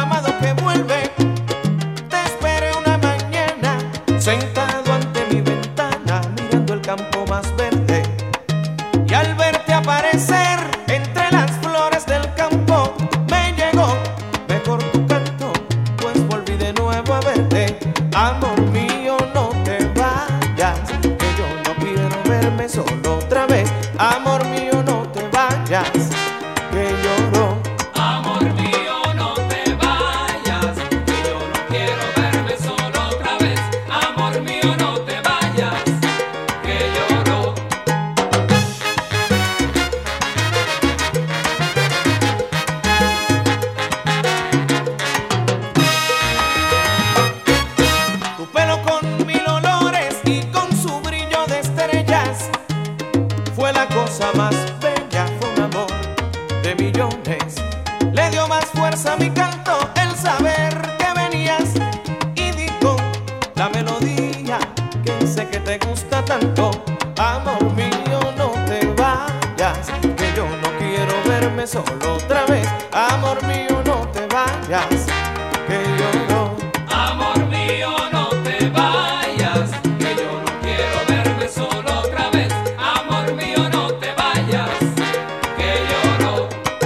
amado que vuelve. Te esperé una mañana, sentado ante mi ventana, mirando el campo más verde. Y al verte aparecer entre las flores del campo, me llegó mejor tu canto, pues volví de nuevo a verte. Amor mío, no te vayas, que yo no quiero verme solo otra vez. Amor mío, no te vayas, que lloro. Amor mío, no te vayas, que yo no quiero verme solo otra vez. Amor mío, no te vayas, que lloro. Tu pelo con mil olores y con su brillo de estrellas fue la cosa más bella, fue un amor de millones. Le dio más fuerza a mi canto el saber que venías, y dijo la melodía que sé que te gusta tanto. Amor mío, no te vayas, que yo no quiero verme solo otra vez. Amor mío, no te vayas, que lloro. Amor mío, no te vayas, que yo no quiero verme solo otra vez. Amor mío, no te vayas, que lloro.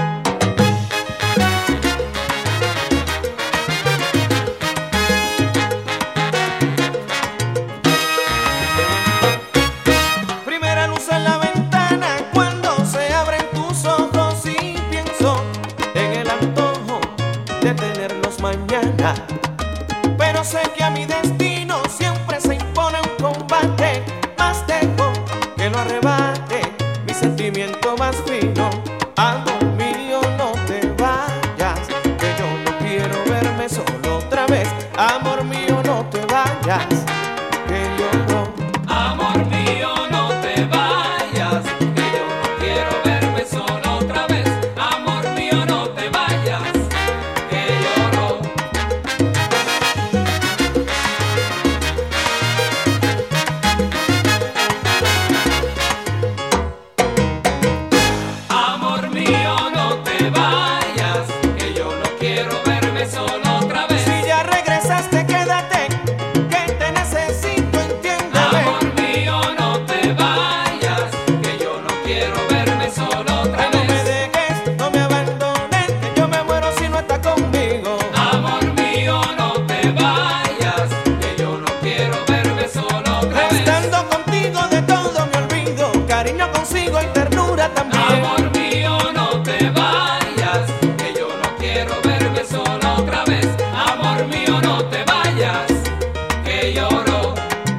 Primera luz en la ventana cuando se abren tus ojos, y pienso en el antojo de tenerlos mañana. Pero sé que a mi destino siempre se impone un combate, más dejo que lo arrebate mi sentimiento más fino. Amor mío, no te vayas, que yo no quiero verme solo otra vez. Amor mío, no te vayas, que lloro. Amor mío, no te vayas, que yo no quiero verme solo otra vez. Amor mío, no te vayas, que lloro. Amor mío, no te vayas, que yo no quiero verme solo otra vez. Si ya regresaste, quédate, que te necesito, entiéndeme. Amor mío, no te vayas, que yo no quiero verme solo otra No me vez. dejes, no me abandones, que yo me muero si no estás conmigo. Amor mío, no te vayas, que yo no quiero verme solo otra vez. Estando contigo de todo me olvido, cariño consigo y ternura también. Amor mío, no te vayas, que yo no quiero verme solo otra vez. Amor mío, no te vayas, que lloro.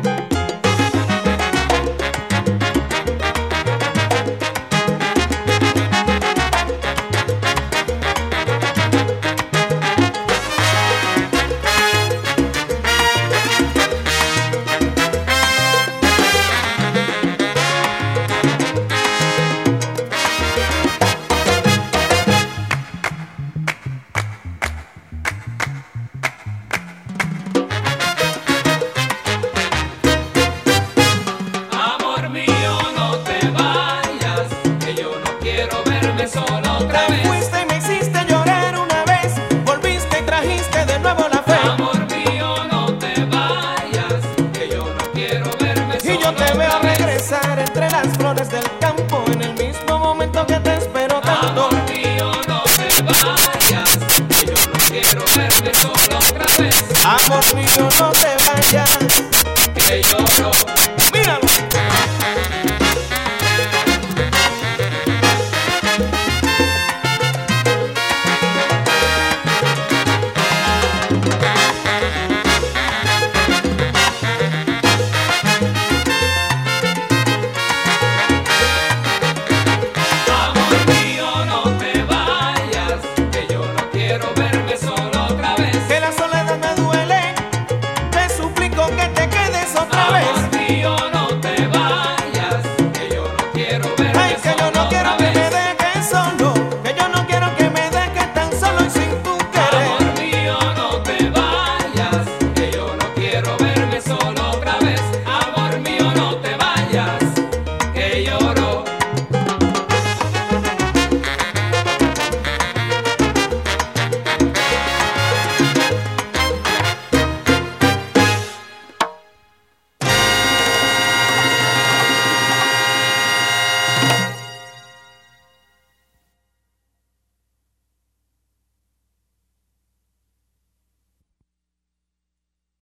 Amor mío, no te vayas, que yo no quiero verme solo otra Te vez. fuiste y me hiciste llorar una vez, volviste y trajiste de nuevo la fe. Amor mío, no te vayas, que yo no quiero verme solo Y yo te otra veo vez. regresar entre las flores del campo, en el mismo momento que te espero tanto. Amor mío, no te vayas, que yo no quiero verme solo otra vez. Amor mío, no te vayas,